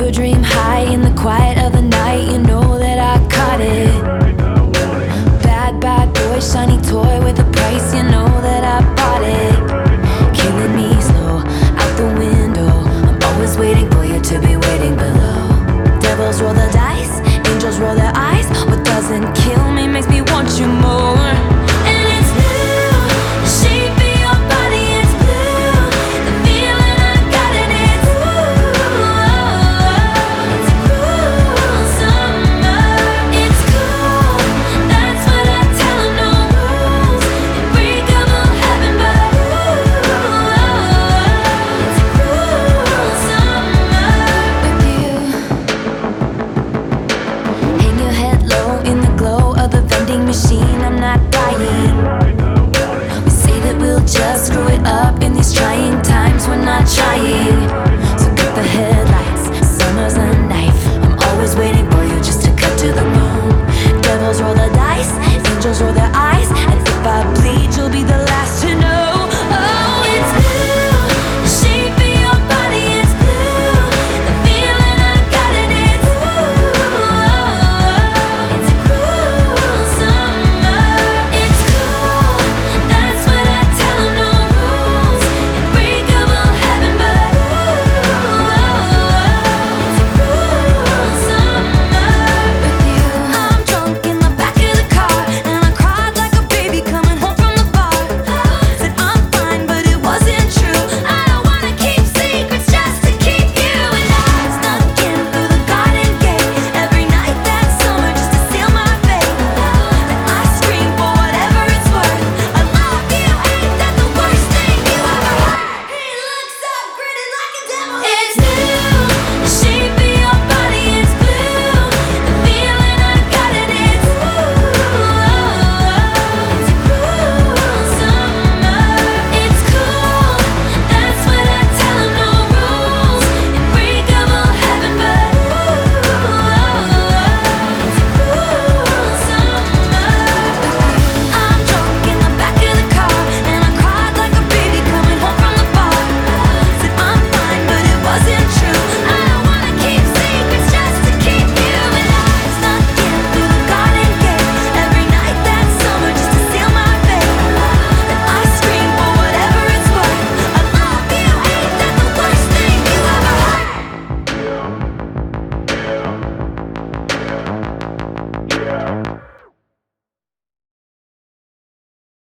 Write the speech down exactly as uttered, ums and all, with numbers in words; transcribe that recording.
a dream high in the quiet of the night. You know that I caught it. Bad, bad boy, shiny toy with a price. You know that I bought it. Killing me slow, out the window. I'm always waiting for you to be waiting below. Devils roll the dice, angels roll their eyes. What doesn't kill me makes me want you more. And it's blue, the shape of your body is blue. The feeling I got in it, ooh, it's cruel summer. It's cool, that's what I tell 'em, no rules. Unbreakable heaven, but ooh, it's cruel summer with you. Hang your head low in the glow of the vending machine. I'm not dying. We say that we'll just screw it up in these trying times. We're not trying.